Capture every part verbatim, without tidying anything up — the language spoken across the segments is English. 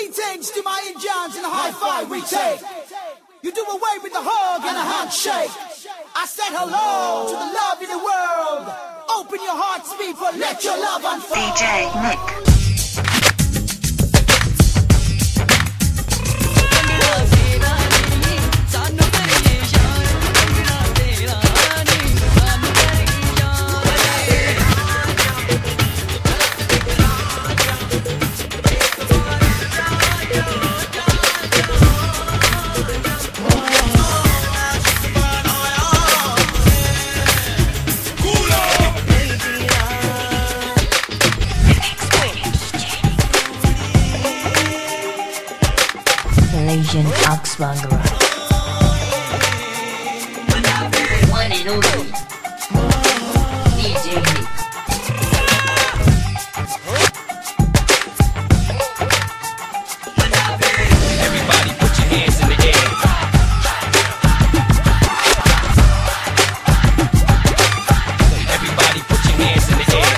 Greetings to my Indians and a high five we take. You do away with the hug and a handshake. I said hello to the love in the world. Open your hearts, people, let your love unfold. D J Nick. Malaysian Oxbangara. One and only D J Nick. Everybody put your hands in the air. Everybody put your hands in the air.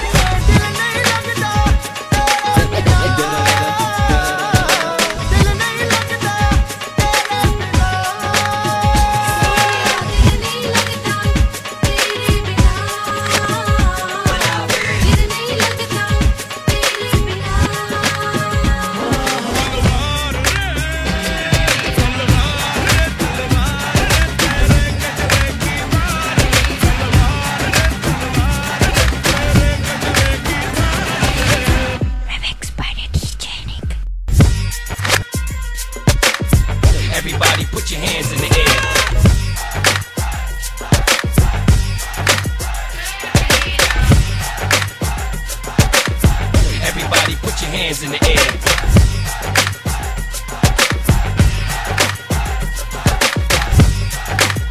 Everybody put your hands in the air. Everybody put your hands in the air.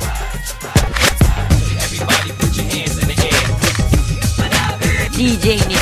Everybody put your hands in the air. D J Nick.